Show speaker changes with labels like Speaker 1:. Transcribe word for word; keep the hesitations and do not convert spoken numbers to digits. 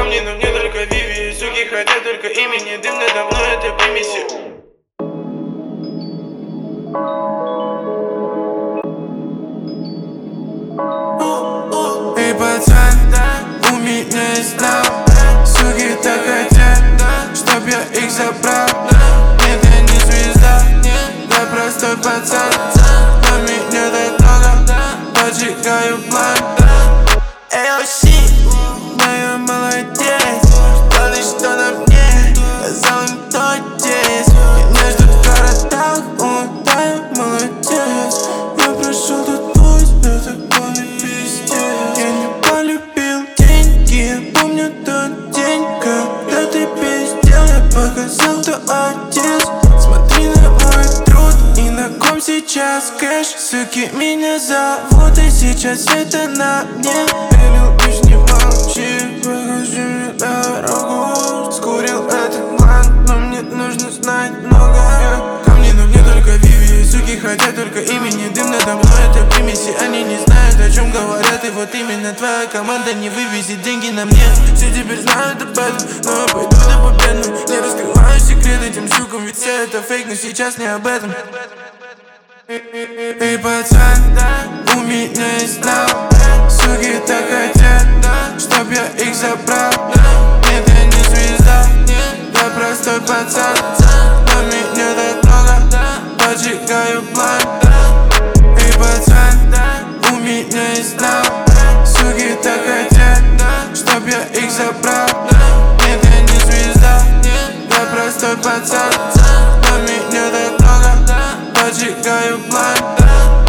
Speaker 1: ко мне, но мне только Виви. Суки хотят только имени, дым надо мной это примеси.
Speaker 2: Эй, пацан, у меня есть план. Суки так хотят, чтоб я их забрал. Нет, я не звезда, я простой пацан, но меня так много, поджигаю план. Эй, оси, моя молодец, главное, что на мне, сказал им, кто здесь. Меня ждут в городах, улетаю, молодец. Я прошел тут путь, я такой пиздец. Я не полюбил деньги, я помню тот день, когда ты пиздел. Я показал, кто отец. Смотри на мой труд и на ком сейчас кэш. Суки меня зовут, и сейчас это на мне. Ты любишь, не молчи, покажи мне дорогу. Скурил этот блант, но мне нужно знать многое. Ко мне, но мне только Виви. Суки хотят только имени, дым надо мной это примеси. Они не знают, о чем говорят, и вот именно твоя команда не вывезет деньги на мне. Все теперь знают об этом, но я пойду до победным. Не раскрываю секрет этим сукам, ведь все это фейк, но сейчас не об этом. Эй, пацан, у меня есть план. Суки так хотят, чтоб я их забрал. Нет, я не звезда, я простой пацан, но меня так много, поджигаю план. Эй, пацан, у меня есть план. Суки так хотят, чтоб я их забрал. Нет, я не звезда, я простой пацан, но меня так много, поджигаю план.